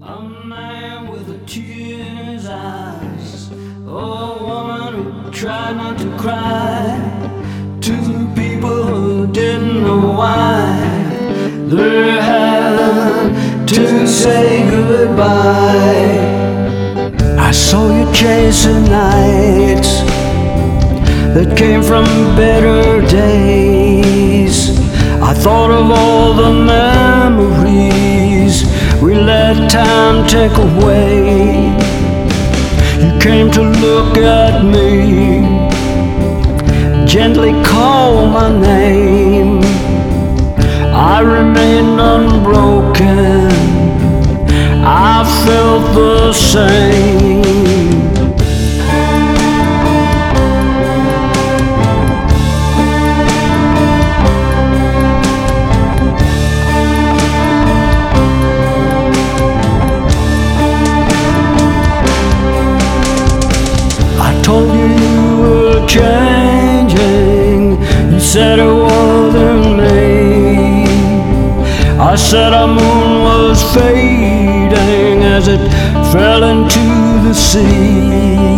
A man with a tear in his eyes, a woman who tried not to cry, two people who didn't know why they had to say goodbye. I saw you chasing nights that came from better days. I thought of all the memories we let time take away. You came to look at me, gently call my name. I remained unbroken, I felt the same. Told you you were changing, you said it wasn't me. I said our moon was fading as it fell into the sea.